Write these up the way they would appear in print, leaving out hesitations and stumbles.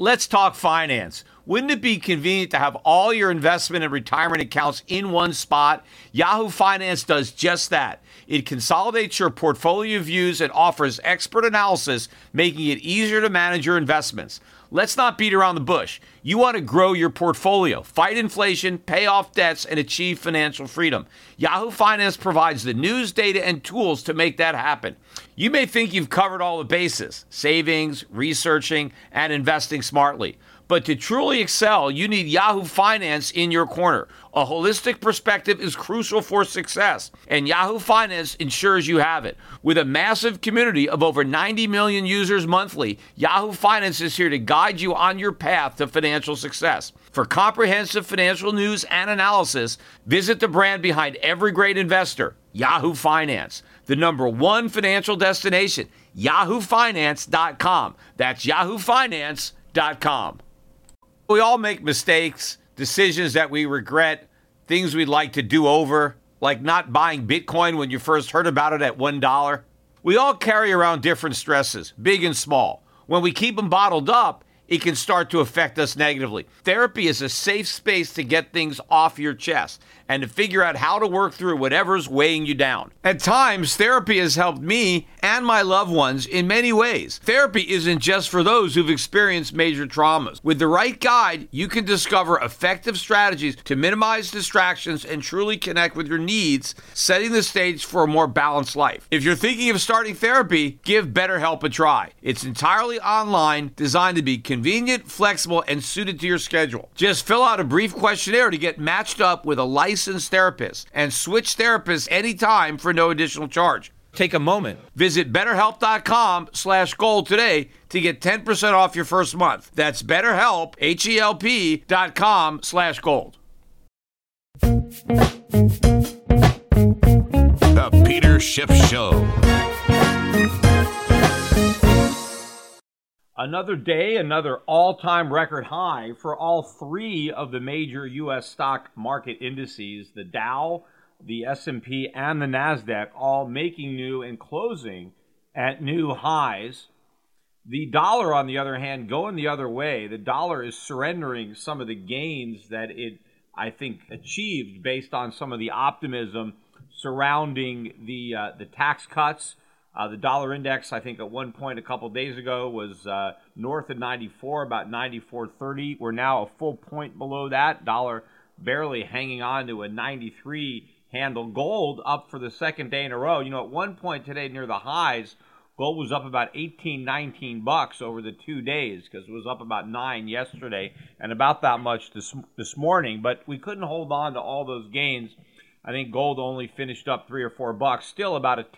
Let's talk finance. Wouldn't it be convenient to have all your investment and retirement accounts in one spot? Yahoo Finance does just that. It consolidates your portfolio views and offers expert analysis, making it easier to manage your investments. Let's not beat around the bush. You want to grow your portfolio, fight inflation, pay off debts, and achieve financial freedom. Yahoo Finance provides the news, data, and tools to make that happen. You may think you've covered all the bases: savings, researching, and investing smartly. But to truly excel, you need Yahoo Finance in your corner. A holistic perspective is crucial for success, and Yahoo Finance ensures you have it. With a massive community of over 90 million users monthly, Yahoo Finance is here to guide you on your path to financial success. For comprehensive financial news and analysis, visit the brand behind every great investor, Yahoo Finance, the #1 financial destination, yahoofinance.com. That's yahoofinance.com. We all make mistakes, decisions that we regret, things we'd like to do over, like not buying Bitcoin when you first heard about it at $1. We all carry around different stresses, big and small. When we keep them bottled up, it can start to affect us negatively. Therapy is a safe space to get things off your chest and to figure out how to work through whatever's weighing you down. At times, therapy has helped me and my loved ones in many ways. Therapy isn't just for those who've experienced major traumas. With the right guide, you can discover effective strategies to minimize distractions and truly connect with your needs, setting the stage for a more balanced life. If you're thinking of starting therapy, give BetterHelp a try. It's entirely online, designed to be convenient, flexible, and suited to your schedule. Just fill out a brief questionnaire to get matched up with a licensed therapist and switch therapists anytime for no additional charge. Take a moment. Visit BetterHelp.com/gold today to get 10% off your first month. That's BetterHelp, HELP.com/gold. The Peter Schiff Show. Another day, another all-time record high for all three of the major U.S. stock market indices, the Dow, the S&P, and the NASDAQ, all making new and closing at new highs. The dollar, on the other hand, going the other way. The dollar is surrendering some of the gains that it, I think, achieved based on some of the optimism surrounding the tax cuts. The dollar index, I think, at one point a couple days ago was north of 94, about 94.30. We're now a full point below that. Dollar barely hanging on to a 93 handle. Gold up for the second day in a row. You know, at one point today near the highs, gold was up about 18, 19 bucks over the 2 days because it was up about 9 yesterday and about that much this morning. But we couldn't hold on to all those gains. I think gold only finished up $3 or $4, still about a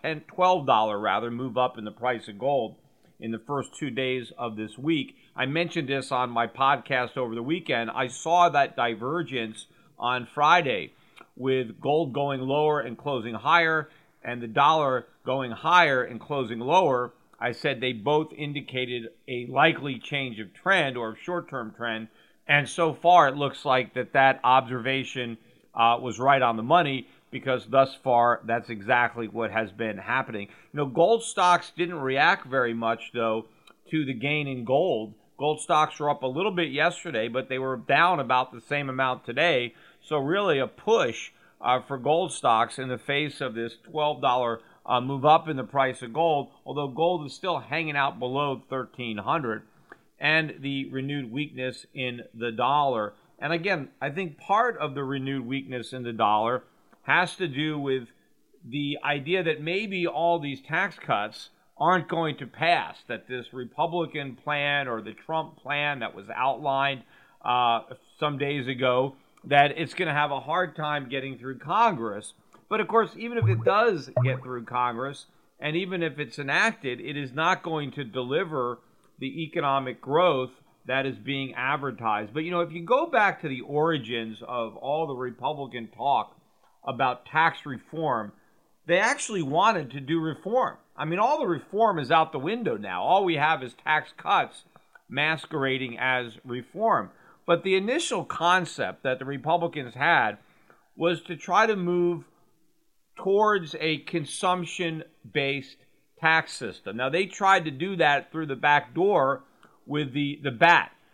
$12 move up in the price of gold in the first 2 days of this week. I mentioned this on my podcast over the weekend. I saw that divergence on Friday with gold going lower and closing higher and the dollar going higher and closing lower. I said they both indicated a likely change of trend or short-term trend. And so far it looks like that observation was right on the money, because thus far that's exactly what has been happening. You know, gold stocks didn't react very much, though, to the gain in gold. Gold stocks were up a little bit yesterday, but they were down about the same amount today. So really a push for gold stocks in the face of this $12 move up in the price of gold, although gold is still hanging out below 1,300, and the renewed weakness in the dollar. And again, I think part of the renewed weakness in the dollar has to do with the idea that maybe all these tax cuts aren't going to pass, that this Republican plan or the Trump plan that was outlined some days ago, that it's going to have a hard time getting through Congress. But of course, even if it does get through Congress, and even if it's enacted, it is not going to deliver the economic growth that is being advertised. But, you know, if you go back to the origins of all the Republican talk about tax reform, they actually wanted to do reform. I mean, all the reform is out the window now. All we have is tax cuts masquerading as reform. But the initial concept that the Republicans had was to try to move towards a consumption-based tax system. Now, they tried to do that through the back door with the BAT,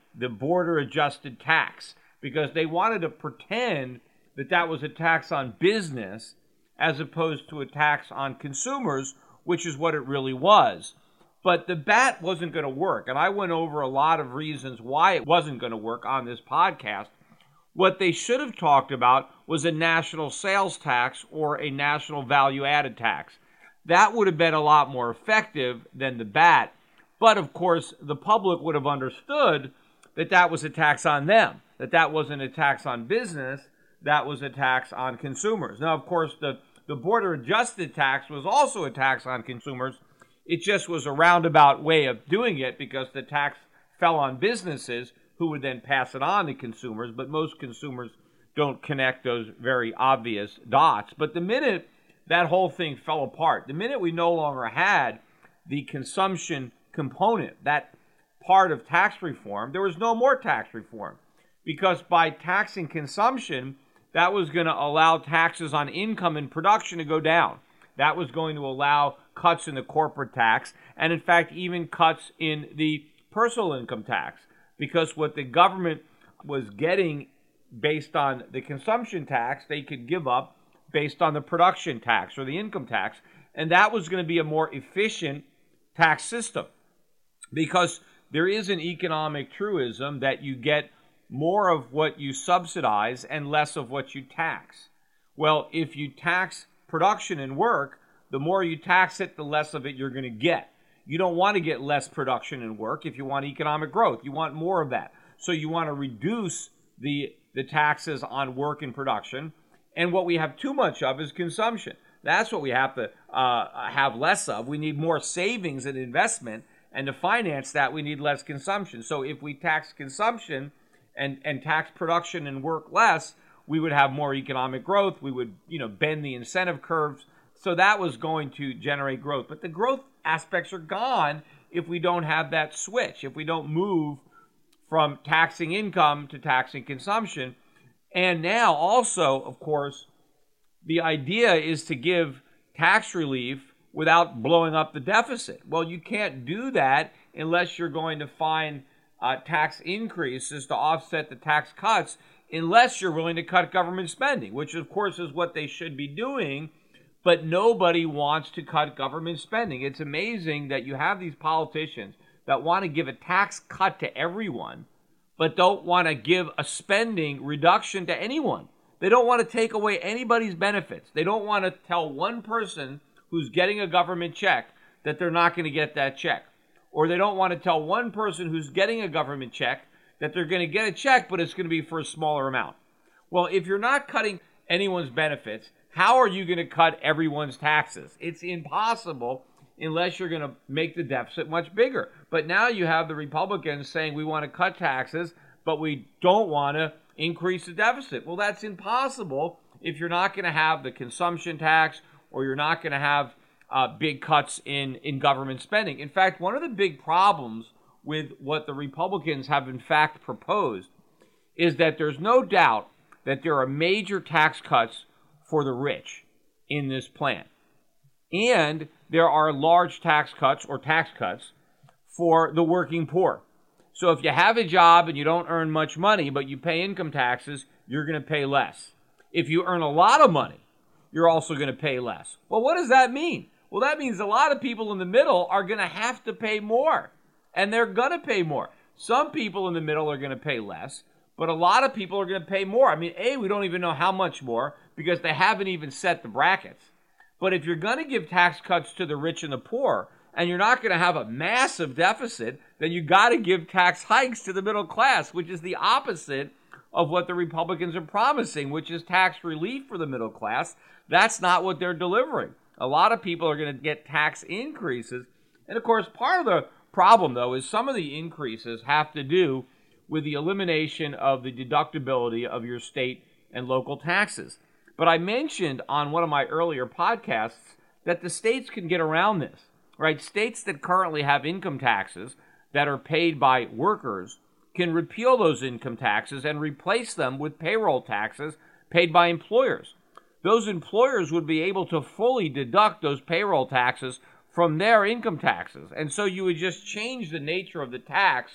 the border-adjusted tax, because they wanted to pretend that that was a tax on business as opposed to a tax on consumers, which is what it really was. But the BAT wasn't going to work, and I went over a lot of reasons why it wasn't going to work on this podcast. What they should have talked about was a national sales tax or a national value-added tax. That would have been a lot more effective than the BAT, but of course the public would have understood that that was a tax on them, that that wasn't a tax on business, that was a tax on consumers. Now, of course, the border-adjusted tax was also a tax on consumers. It just was a roundabout way of doing it because the tax fell on businesses who would then pass it on to consumers, but most consumers don't connect those very obvious dots. But the minute that whole thing fell apart, the minute we no longer had the consumption component, that part of tax reform, there was no more tax reform. Because by taxing consumption, that was going to allow taxes on income and production to go down. That was going to allow cuts in the corporate tax, and in fact, even cuts in the personal income tax. Because what the government was getting based on the consumption tax, they could give up based on the production tax or the income tax. And that was going to be a more efficient tax system. Because there is an economic truism that you get more of what you subsidize and less of what you tax. Well, if you tax production and work, the more you tax it, the less of it you're going to get. You don't want to get less production and work if you want economic growth. You want more of that. So you want to reduce the taxes on work and production. And what we have too much of is consumption. That's what we have to have less of. We need more savings and investment. And to finance that, we need less consumption. So if we tax consumption and tax production and work less, we would have more economic growth. We would, bend the incentive curves. So that was going to generate growth. But the growth aspects are gone if we don't have that switch, if we don't move from taxing income to taxing consumption. And now also, of course, the idea is to give tax relief without blowing up the deficit. Well, you can't do that unless you're going to find tax increases to offset the tax cuts, unless you're willing to cut government spending, which of course is what they should be doing. But nobody wants to cut government spending. It's amazing that you have these politicians that want to give a tax cut to everyone, but don't want to give a spending reduction to anyone. They don't want to take away anybody's benefits. They don't want to tell one person who's getting a government check that they're not going to get that check. Or they don't want to tell one person who's getting a government check that they're going to get a check, but it's going to be for a smaller amount. Well, if you're not cutting anyone's benefits, how are you going to cut everyone's taxes? It's impossible unless you're going to make the deficit much bigger. But now you have the Republicans saying we want to cut taxes, but we don't want to increase the deficit. Well, that's impossible if you're not going to have the consumption tax or you're not going to have big cuts in government spending. In fact, one of the big problems with what the Republicans have in fact proposed is that there's no doubt that there are major tax cuts for the rich in this plan. And there are large tax cuts or tax cuts for the working poor. So if you have a job and you don't earn much money, but you pay income taxes, you're going to pay less. If you earn a lot of money, you're also going to pay less. Well, what does that mean? Well, that means a lot of people in the middle are going to have to pay more. And they're going to pay more. Some people in the middle are going to pay less, but a lot of people are going to pay more. I mean, we don't even know how much more because they haven't even set the brackets. But if you're going to give tax cuts to the rich and the poor, and you're not going to have a massive deficit, then you got to give tax hikes to the middle class, which is the opposite of what the Republicans are promising, which is tax relief for the middle class. That's not what they're delivering. A lot of people are going to get tax increases. And of course, part of the problem, though, is some of the increases have to do with the elimination of the deductibility of your state and local taxes. But I mentioned on one of my earlier podcasts that the states can get around this, right? States that currently have income taxes that are paid by workers can repeal those income taxes and replace them with payroll taxes paid by employers. Those employers would be able to fully deduct those payroll taxes from their income taxes. And so you would just change the nature of the tax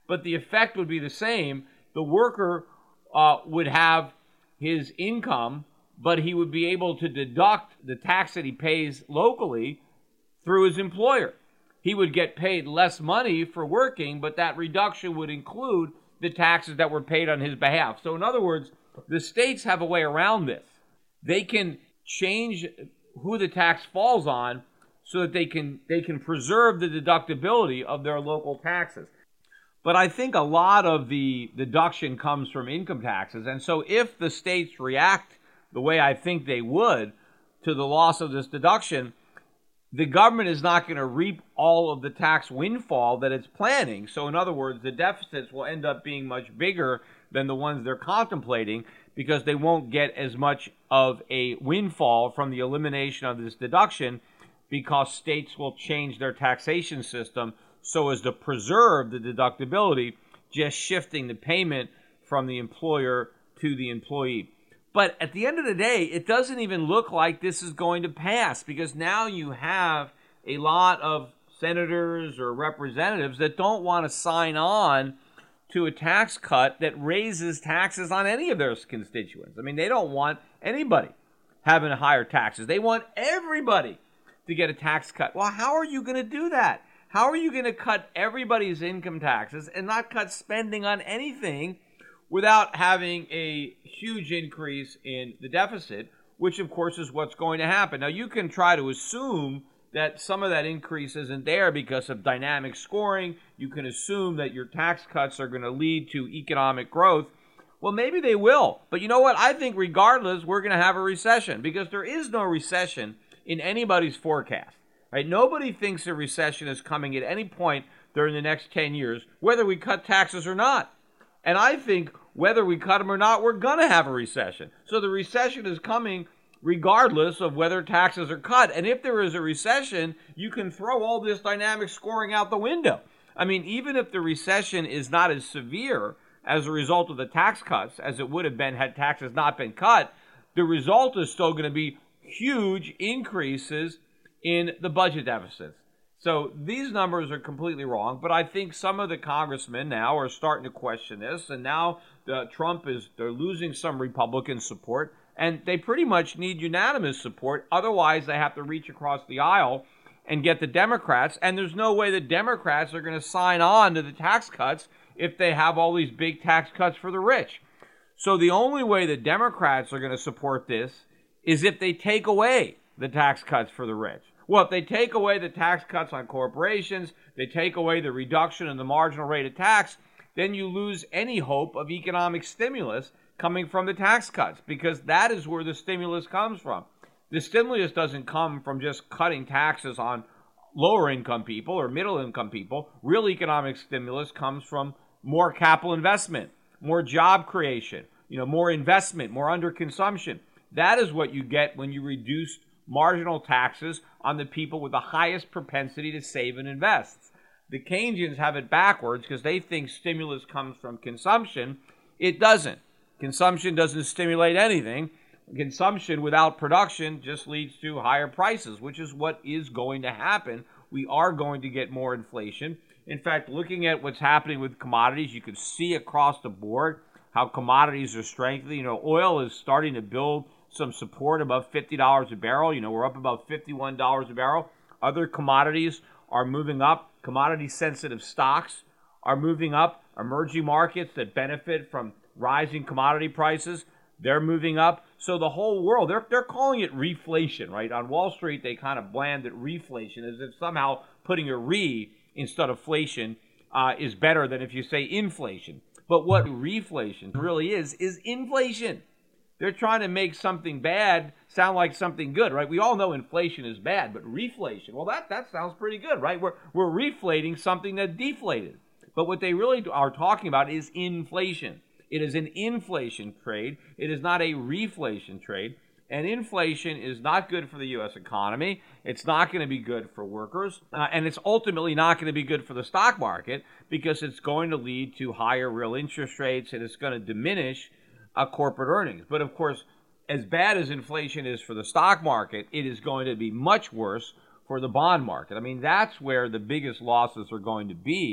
but the effect would be the same. The worker would have his income, but he would be able to deduct the tax that he pays locally through his employer. He would get paid less money for working, but that reduction would include the taxes that were paid on his behalf. So in other words, the states have a way around this. They can change who the tax falls on so that they can preserve the deductibility of their local taxes. But I think a lot of the deduction comes from income taxes. And so if the states react the way I think they would to the loss of this deduction, the government is not going to reap all of the tax windfall that it's planning. So in other words, the deficits will end up being much bigger than the ones they're contemplating because they won't get as much of a windfall from the elimination of this deduction because states will change their taxation system so as to preserve the deductibility, just shifting the payment from the employer to the employee. But at the end of the day, it doesn't even look like this is going to pass because now you have a lot of senators or representatives that don't want to sign on to a tax cut that raises taxes on any of their constituents. I mean, they don't want anybody having higher taxes. They want everybody to get a tax cut. Well, how are you going to do that? How are you going to cut everybody's income taxes and not cut spending on anything without having a huge increase in the deficit, which of course is what's going to happen. Now you can try to assume that some of that increase isn't there because of dynamic scoring. You can assume that your tax cuts are going to lead to economic growth. Well, maybe they will. But you know what? I think regardless, we're going to have a recession because there is no recession in anybody's forecast. Right? Nobody thinks a recession is coming at any point during the next 10 years, whether we cut taxes or not. And I think whether we cut them or not, we're going to have a recession. So the recession is coming regardless of whether taxes are cut. And if there is a recession, you can throw all this dynamic scoring out the window. I mean, even if the recession is not as severe as a result of the tax cuts as it would have been had taxes not been cut, the result is still going to be huge increases in the budget deficits. So these numbers are completely wrong, but I think some of the congressmen now are starting to question this, and now they're losing some Republican support, and they pretty much need unanimous support. Otherwise, they have to reach across the aisle and get the Democrats, and there's no way the Democrats are going to sign on to the tax cuts if they have all these big tax cuts for the rich. So the only way the Democrats are going to support this is if they take away the tax cuts for the rich. Well, if they take away the tax cuts on corporations, they take away the reduction in the marginal rate of tax, then you lose any hope of economic stimulus coming from the tax cuts because that is where the stimulus comes from. The stimulus doesn't come from just cutting taxes on lower income people or middle income people. Real economic stimulus comes from more capital investment, more job creation, more investment, more underconsumption. That is what you get when you reduce marginal taxes on the people with the highest propensity to save and invest. The Keynesians have it backwards because they think stimulus comes from consumption. It doesn't. Consumption doesn't stimulate anything. Consumption without production just leads to higher prices, which is what is going to happen. We are going to get more inflation. In fact, looking at what's happening with commodities, you can see across the board how commodities are strengthening. Oil is starting to build some support above $50 a barrel. We're up about $51 a barrel. Other commodities are moving up. Commodity-sensitive stocks are moving up. Emerging markets that benefit from rising commodity prices, they're moving up. So the whole world, they're calling it reflation, right? On Wall Street, they kind of bland it reflation as if somehow putting a re instead of inflation is better than if you say inflation. But what reflation really is inflation. They're trying to make something bad sound like something good, right? We all know inflation is bad, but reflation, well, that sounds pretty good, right? We're reflating something that deflated. But what they really are talking about is inflation. It is an inflation trade. It is not a reflation trade. And inflation is not good for the U.S. economy. It's not going to be good for workers. And it's ultimately not going to be good for the stock market because it's going to lead to higher real interest rates and it's going to diminish corporate earnings. But of course, as bad as inflation is for the stock market, it is going to be much worse for the bond market. I mean, that's where the biggest losses are going to be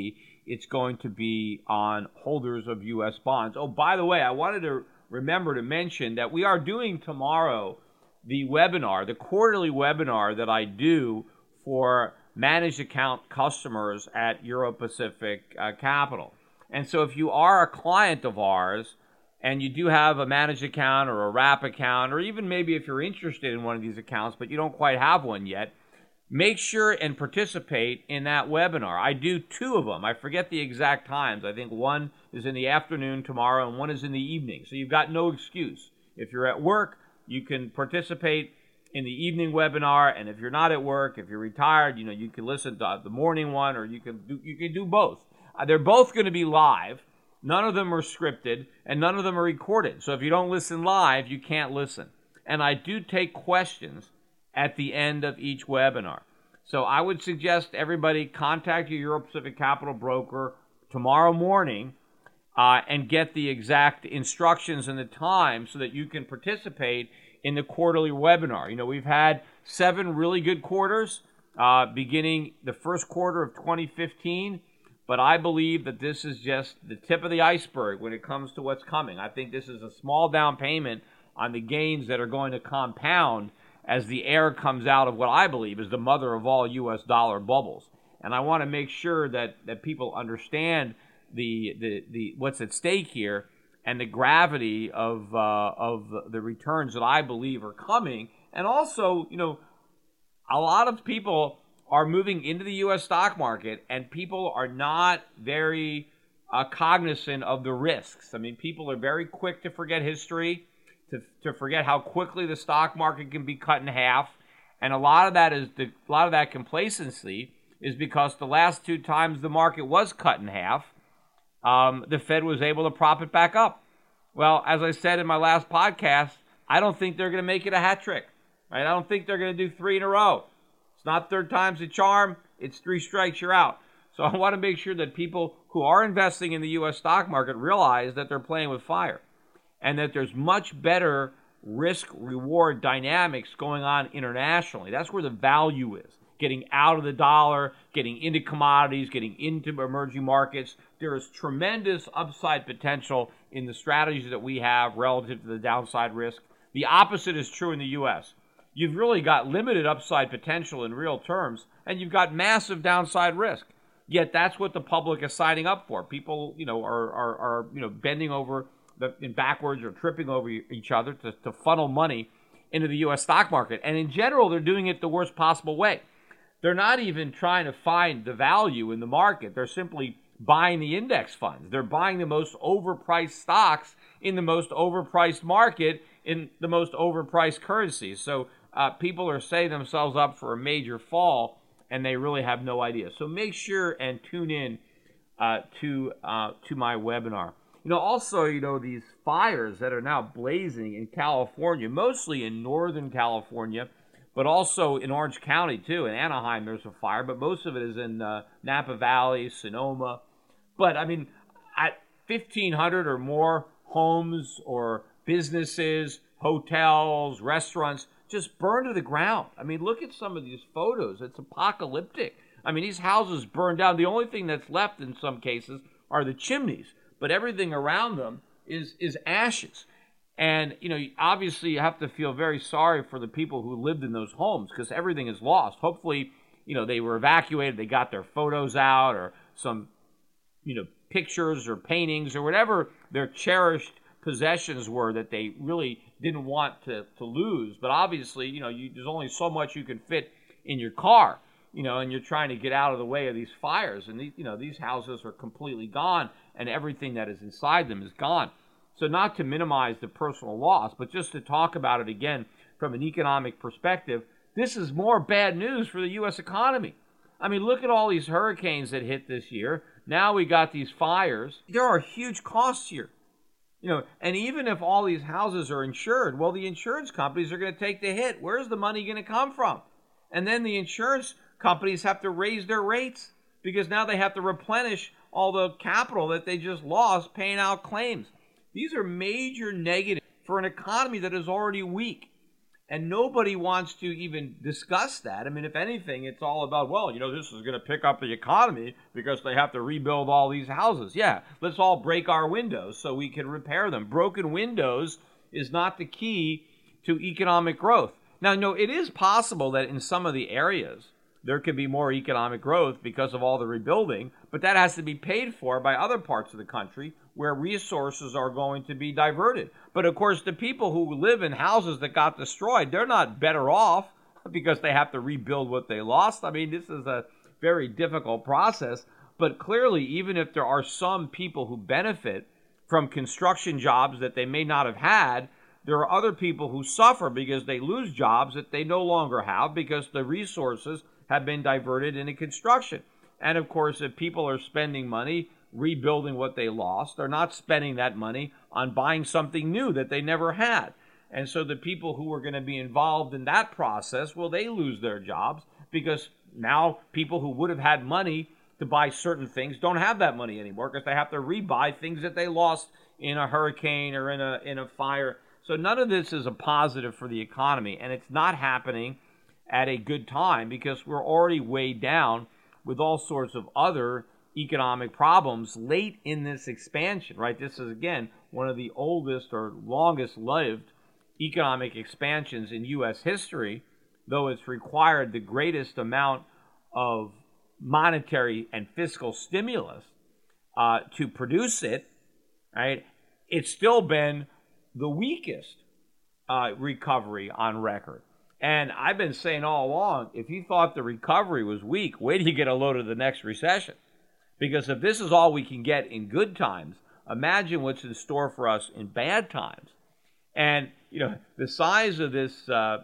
it's going to be on holders of U.S. bonds. Oh, by the way, I wanted to remember to mention that we are doing tomorrow the webinar, the quarterly webinar that I do for managed account customers at Euro Pacific Capital. And so if you are a client of ours and you do have a managed account or a wrap account, or even maybe if you're interested in one of these accounts but you don't quite have one yet, make sure and participate in that webinar. I do 2 of them. I forget the exact times. I think one is in the afternoon tomorrow and one is in the evening. So you've got no excuse. If you're at work, you can participate in the evening webinar, and if you're not at work, if you're retired, you can listen to the morning one, or you can do both. They're both going to be live. None of them are scripted, and none of them are recorded. So if you don't listen live, you can't listen. And I do take questions at the end of each webinar. So I would suggest everybody contact your Euro Pacific Capital broker tomorrow morning and get the exact instructions and the time so that you can participate in the quarterly webinar. We've had 7 really good quarters beginning the first quarter of 2015, but I believe that this is just the tip of the iceberg when it comes to what's coming. I think this is a small down payment on the gains that are going to compound as the air comes out of what I believe is the mother of all U.S. dollar bubbles. And I want to make sure that people understand the what's at stake here and the gravity of the returns that I believe are coming. And also, a lot of people are moving into the U.S. stock market, and people are not very cognizant of the risks. I mean, people are very quick to forget history, to forget how quickly the stock market can be cut in half, and a lot of that complacency is because the last 2 times the market was cut in half, the Fed was able to prop it back up. Well, as I said in my last podcast, I don't think they're going to make it a hat trick. Right? I don't think they're going to do 3 in a row. It's not 3rd time's a charm. It's 3 strikes, you're out. So I want to make sure that people who are investing in the U.S. stock market realize that they're playing with fire and that there's much better risk-reward dynamics going on internationally. That's where the value is. Getting out of the dollar, getting into commodities, getting into emerging markets. There is tremendous upside potential in the strategies that we have relative to the downside risk. The opposite is true in the U.S. You've really got limited upside potential in real terms, and you've got massive downside risk. Yet that's what the public is signing up for. People, are bending over in backwards or tripping over each other to funnel money into the U.S. stock market. And in general, they're doing it the worst possible way. They're not even trying to find the value in the market. They're simply buying the index funds. They're buying the most overpriced stocks in the most overpriced market in the most overpriced currencies. So people are setting themselves up for a major fall, and they really have no idea. So make sure and tune in to my webinar. Also, these fires that are now blazing in California, mostly in Northern California, but also in Orange County, too. In Anaheim, there's a fire, but most of it is in Napa Valley, Sonoma. But, at 1,500 or more homes or businesses, hotels, restaurants just burned to the ground. Look at some of these photos. It's apocalyptic. These houses burned down. The only thing that's left in some cases are the chimneys, but everything around them is ashes. And, obviously you have to feel very sorry for the people who lived in those homes because everything is lost. Hopefully, they were evacuated, they got their photos out or some, pictures or paintings or whatever their cherished possessions were that they really didn't want to lose. But obviously, there's only so much you can fit in your car, and you're trying to get out of the way of these fires. And, these houses are completely gone and everything that is inside them is gone. So not to minimize the personal loss, but just to talk about it again from an economic perspective, this is more bad news for the U.S. economy. Look at all these hurricanes that hit this year. Now we got these fires. There are huge costs here. And even if all these houses are insured, well, the insurance companies are going to take the hit. Where's the money going to come from? And then the insurance companies have to raise their rates because now they have to replenish all the capital that they just lost paying out claims. These are major negatives for an economy that is already weak. And nobody wants to even discuss that. I mean, if anything, it's all about, well, this is going to pick up the economy because they have to rebuild all these houses. Yeah, let's all break our windows so we can repair them. Broken windows is not the key to economic growth. Now, no, it is possible that in some of the areas there could be more economic growth because of all the rebuilding, but that has to be paid for by other parts of the country where resources are going to be diverted. But of course, the people who live in houses that got destroyed, they're not better off because they have to rebuild what they lost. I mean, this is a very difficult process. But clearly, even if there are some people who benefit from construction jobs that they may not have had, there are other people who suffer because they lose jobs that they no longer have because the resources have been diverted into construction. And of course, if people are spending money rebuilding what they lost, they're not spending that money on buying something new that they never had. And so the people who are going to be involved in that process, well, they lose their jobs because now people who would have had money to buy certain things don't have that money anymore because they have to rebuy things that they lost in a hurricane or in a fire. So none of this is a positive for the economy, and it's not happening at a good time because we're already weighed down with all sorts of other economic problems late in this expansion, right? This is, again, one of the oldest or longest-lived economic expansions in U.S. history, though it's required the greatest amount of monetary and fiscal stimulus to produce it, right? It's still been the weakest recovery on record. And I've been saying all along, if you thought the recovery was weak, wait till you get a load of the next recession. Because if this is all we can get in good times, imagine what's in store for us in bad times. And, the size of this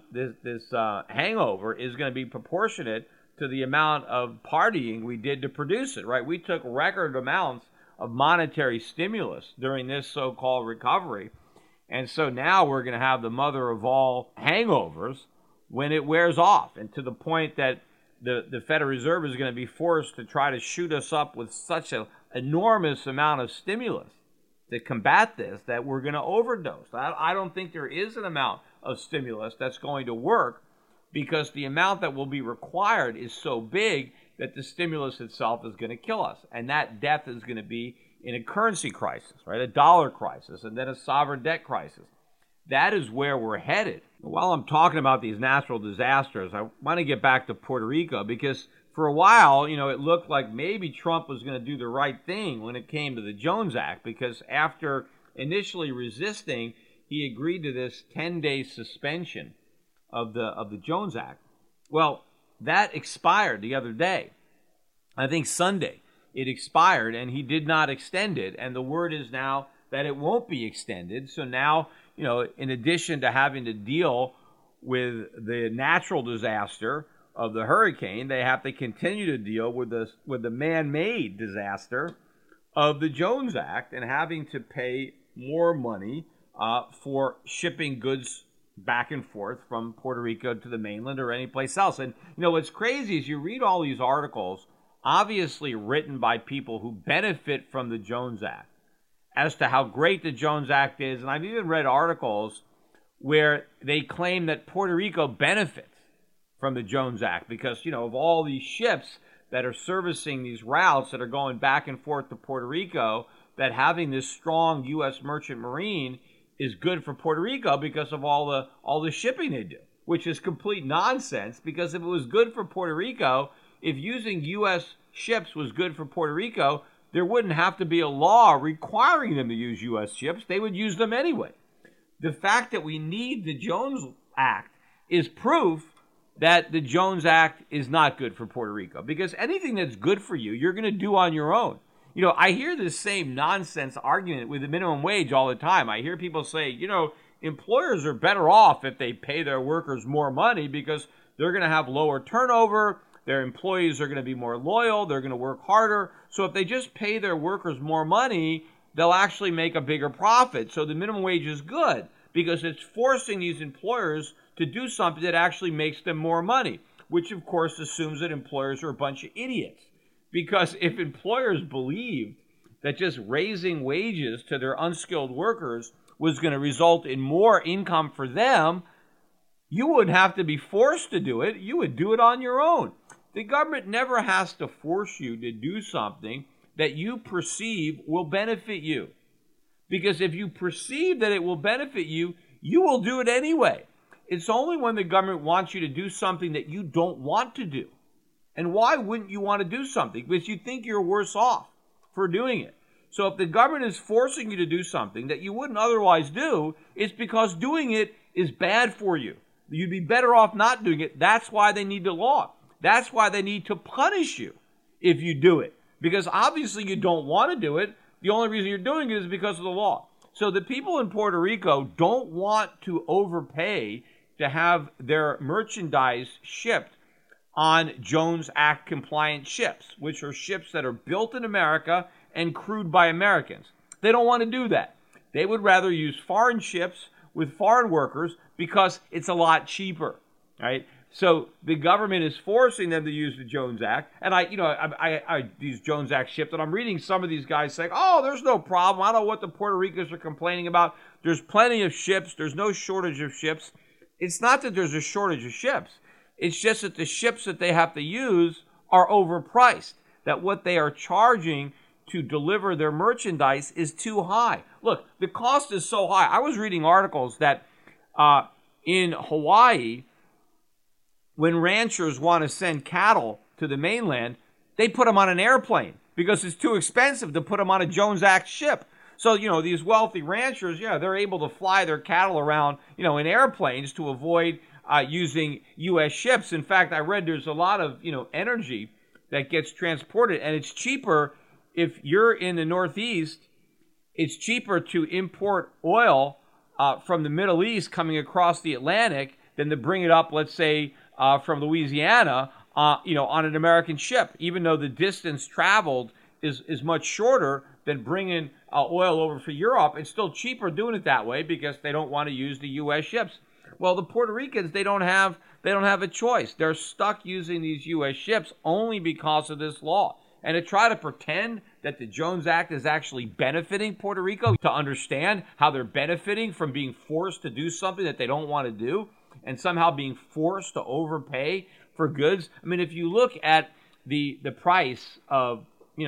hangover is going to be proportionate to the amount of partying we did to produce it, right? We took record amounts of monetary stimulus during this so-called recovery. And so now we're going to have the mother of all hangovers when it wears off, and to the point that the Federal Reserve is going to be forced to try to shoot us up with such an enormous amount of stimulus to combat this that we're going to overdose. I don't think there is an amount of stimulus that's going to work because the amount that will be required is so big that the stimulus itself is going to kill us. And that death is going to be in a currency crisis, right? A dollar crisis, and then a sovereign debt crisis. That is where we're headed. While I'm talking about these natural disasters, I want to get back to Puerto Rico because for a while, it looked like maybe Trump was going to do the right thing when it came to the Jones Act, because after initially resisting, he agreed to this 10-day suspension of the Jones Act. Well, that expired the other day. I think Sunday it expired, and he did not extend it. And the word is now that it won't be extended. So now, in addition to having to deal with the natural disaster of the hurricane, they have to continue to deal with the man-made disaster of the Jones Act and having to pay more money for shipping goods back and forth from Puerto Rico to the mainland or any place else. And what's crazy is you read all these articles, obviously written by people who benefit from the Jones Act, as to how great the Jones Act is. And I've even read articles where they claim that Puerto Rico benefits from the Jones Act because, of all these ships that are servicing these routes that are going back and forth to Puerto Rico, that having this strong U.S. merchant marine is good for Puerto Rico because of all the shipping they do, which is complete nonsense. Because if it was good for Puerto Rico, if using U.S. ships was good for Puerto Rico, there wouldn't have to be a law requiring them to use U.S. ships. They would use them anyway. The fact that we need the Jones Act is proof that the Jones Act is not good for Puerto Rico, because anything that's good for you, you're going to do on your own. I hear this same nonsense argument with the minimum wage all the time. I hear people say, employers are better off if they pay their workers more money because they're going to have lower turnover. Their employees are going to be more loyal. They're going to work harder. So if they just pay their workers more money, they'll actually make a bigger profit. So the minimum wage is good because it's forcing these employers to do something that actually makes them more money, which of course assumes that employers are a bunch of idiots. Because if employers believed that just raising wages to their unskilled workers was going to result in more income for them, You wouldn't have to be forced to do it. You would do it on your own. The government never has to force you to do something that you perceive will benefit you. Because if you perceive that it will benefit you, you will do it anyway. It's only when the government wants you to do something that you don't want to do. And why wouldn't you want to do something? Because you think you're worse off for doing it. So if the government is forcing you to do something that you wouldn't otherwise do, it's because doing it is bad for you. You'd be better off not doing it. That's why they need the law. That's why they need to punish you if you do it. Because obviously you don't want to do it. The only reason you're doing it is because of the law. So the people in Puerto Rico don't want to overpay to have their merchandise shipped on Jones Act compliant ships, which are ships that are built in America and crewed by Americans. They don't want to do that. They would rather use foreign ships with foreign workers because it's a lot cheaper, right? So the government is forcing them to use the Jones Act. And these Jones Act ships, and I'm reading some of these guys saying, oh, there's no problem. I don't know what the Puerto Ricans are complaining about. There's plenty of ships. There's no shortage of ships. It's not that there's a shortage of ships. It's just that the ships that they have to use are overpriced, that what they are charging to deliver their merchandise is too high. Look, the cost is so high. I was reading articles that in Hawaii, when ranchers want to send cattle to the mainland, they put them on an airplane because it's too expensive to put them on a Jones Act ship. So, these wealthy ranchers, they're able to fly their cattle around, in airplanes to avoid using U.S. ships. In fact, I read there's a lot of, energy that gets transported, and it's cheaper if you're in the Northeast. It's cheaper to import oil from the Middle East coming across the Atlantic than to bring it up, let's say, from Louisiana, on an American ship, even though the distance traveled is much shorter than bringing oil over for Europe. It's still cheaper doing it that way because they don't want to use the U.S. ships. Well, the Puerto Ricans, they don't have a choice. They're stuck using these U.S. ships only because of this law. And to try to pretend that the Jones Act is actually benefiting Puerto Rico, to understand how they're benefiting from being forced to do something that they don't want to do, and somehow being forced to overpay for goods. I mean, if you look at the price of,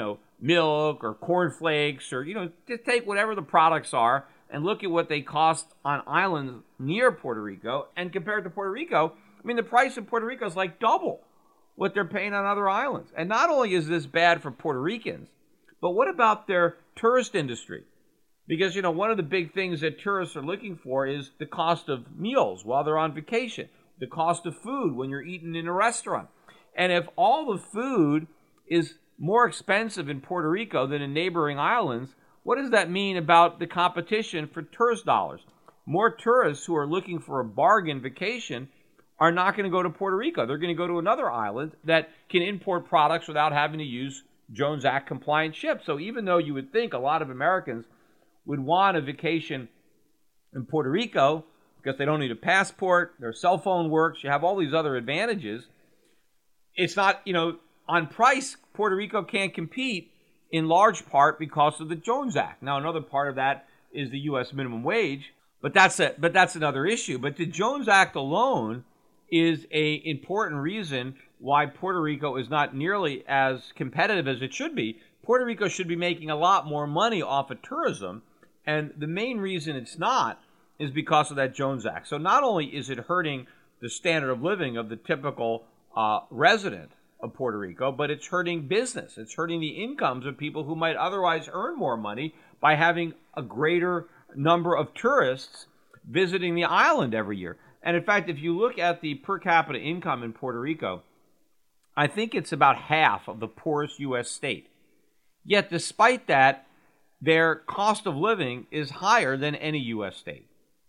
milk or cornflakes or, just take whatever the products are and look at what they cost on islands near Puerto Rico and compare it to Puerto Rico, I mean, the price in Puerto Rico is like double what they're paying on other islands. And not only is this bad for Puerto Ricans, but what about their tourist industry? Because, one of the big things that tourists are looking for is the cost of meals while they're on vacation, the cost of food when you're eating in a restaurant. And if all the food is more expensive in Puerto Rico than in neighboring islands, what does that mean about the competition for tourist dollars? More tourists who are looking for a bargain vacation are not going to go to Puerto Rico. They're going to go to another island that can import products without having to use Jones Act compliant ships. So even though you would think a lot of Americans would want a vacation in Puerto Rico because they don't need a passport, their cell phone works, you have all these other advantages, it's not, on price, Puerto Rico can't compete in large part because of the Jones Act. Now, another part of that is the U.S. minimum wage, but that's another issue. But the Jones Act alone is an important reason why Puerto Rico is not nearly as competitive as it should be. Puerto Rico should be making a lot more money off of tourism, and the main reason it's not is because of that Jones Act. So not only is it hurting the standard of living of the typical resident of Puerto Rico, but it's hurting business. It's hurting the incomes of people who might otherwise earn more money by having a greater number of tourists visiting the island every year. And in fact, if you look at the per capita income in Puerto Rico, I think it's about half of the poorest U.S. state. Yet despite that, their cost of living is higher than any U.S. state.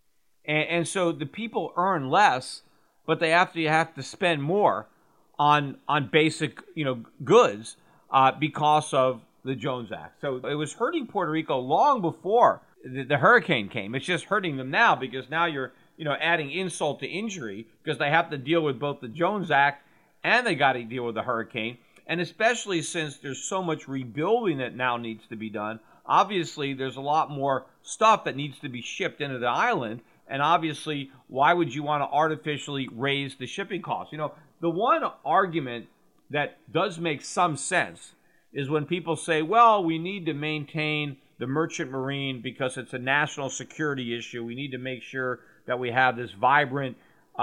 And so the people earn less, but they have to spend more on basic goods because of the Jones Act. So it was hurting Puerto Rico long before the hurricane came. It's just hurting them now because now you're adding insult to injury because they have to deal with both the Jones Act and they got to deal with the hurricane. And especially since there's so much rebuilding that now needs to be done, obviously there's a lot more stuff that needs to be shipped into the island. And obviously, why would you want to artificially raise the shipping costs? The one argument that does make some sense is when people say, well, we need to maintain the merchant marine because it's a national security issue. We need to make sure that we have this vibrant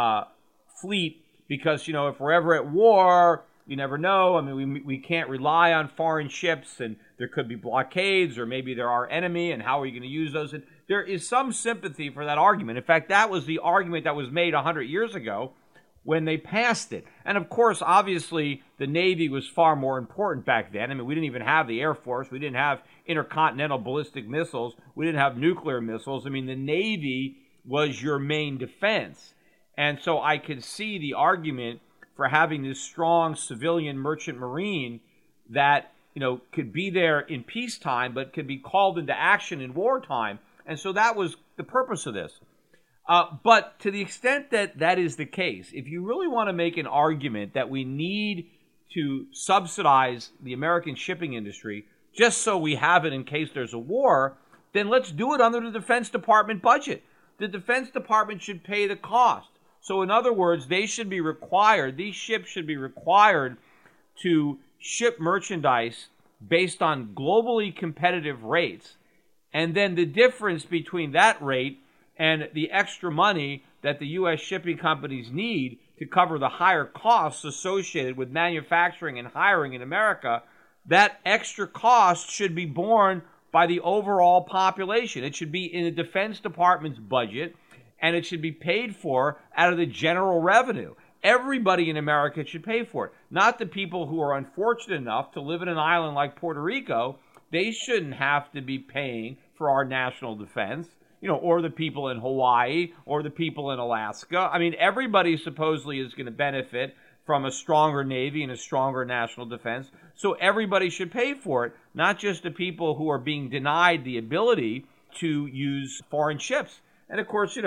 fleet because, if we're ever at war, you never know. I mean, we can't rely on foreign ships, and there could be blockades, or maybe they're our enemy, and how are you going to use those? And there is some sympathy for that argument. In fact, that was the argument that was made 100 years ago when they passed it. And of course, obviously, the Navy was far more important back then. I mean, we didn't even have the Air Force. We didn't have intercontinental ballistic missiles. We didn't have nuclear missiles. I mean, the Navy was your main defense. And so I could see the argument for having this strong civilian merchant marine that, could be there in peacetime, but could be called into action in wartime. And so that was the purpose of this. But to the extent that that is the case, if you really want to make an argument that we need to subsidize the American shipping industry just so we have it in case there's a war, then let's do it under the Defense Department budget. The Defense Department should pay the cost. So in other words, these ships should be required to ship merchandise based on globally competitive rates. And then the difference between that rate and the extra money that the U.S. shipping companies need to cover the higher costs associated with manufacturing and hiring in America, that extra cost should be borne by the overall population. It should be in the Defense Department's budget, and it should be paid for out of the general revenue. Everybody in America should pay for it. Not the people who are unfortunate enough to live in an island like Puerto Rico. They shouldn't have to be paying for our national defense, or the people in Hawaii or the people in Alaska. I mean, everybody supposedly is going to benefit from a stronger Navy and a stronger national defense. So everybody should pay for it, not just the people who are being denied the ability to use foreign ships. And of course,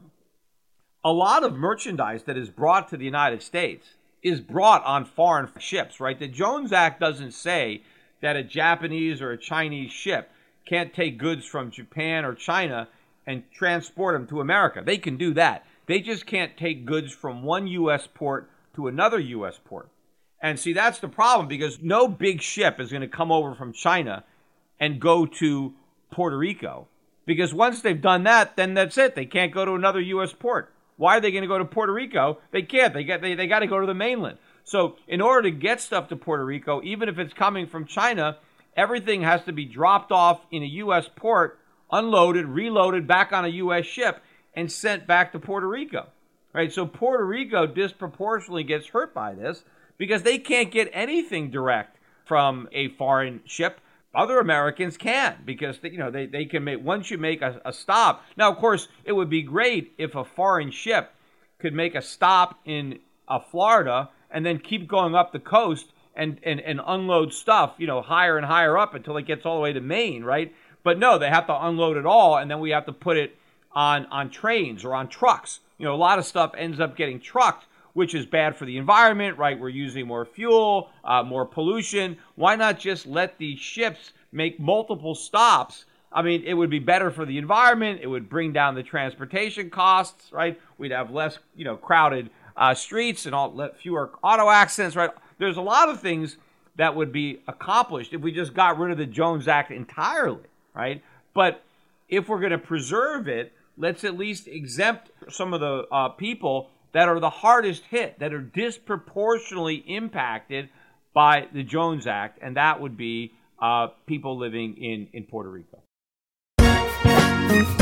a lot of merchandise that is brought to the United States is brought on foreign ships, right? The Jones Act doesn't say that a Japanese or a Chinese ship can't take goods from Japan or China and transport them to America. They can do that. They just can't take goods from one U.S. port to another U.S. port. And see, that's the problem, because no big ship is going to come over from China and go to Puerto Rico. Because once they've done that, then that's it. They can't go to another U.S. port. Why are they going to go to Puerto Rico? They can't. They got to go to the mainland. So in order to get stuff to Puerto Rico, even if it's coming from China, everything has to be dropped off in a U.S. port, unloaded, reloaded back on a U.S. ship, and sent back to Puerto Rico. Right? So Puerto Rico disproportionately gets hurt by this because they can't get anything direct from a foreign ship. Other Americans can, because they can make, once you make a stop. Now, of course, it would be great if a foreign ship could make a stop in Florida and then keep going up the coast and unload stuff, higher and higher up until it gets all the way to Maine, right? But no, they have to unload it all, and then we have to put it on trains or on trucks. A lot of stuff ends up getting trucked, which is bad for the environment, right? We're using more fuel, more pollution. Why not just let these ships make multiple stops? I mean, it would be better for the environment. It would bring down the transportation costs, right? We'd have less, crowded streets and fewer auto accidents, right? There's a lot of things that would be accomplished if we just got rid of the Jones Act entirely, right? But if we're going to preserve it, let's at least exempt some of the people that are the hardest hit, that are disproportionately impacted by the Jones Act, and that would be people living in Puerto Rico.